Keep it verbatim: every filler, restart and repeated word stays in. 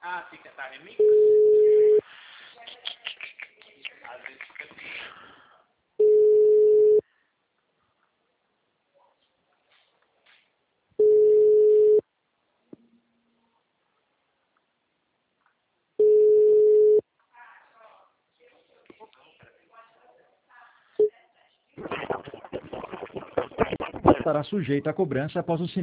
Ah, fica, tá remix? Às vezes fica assim. Estará sujeito à cobrança após o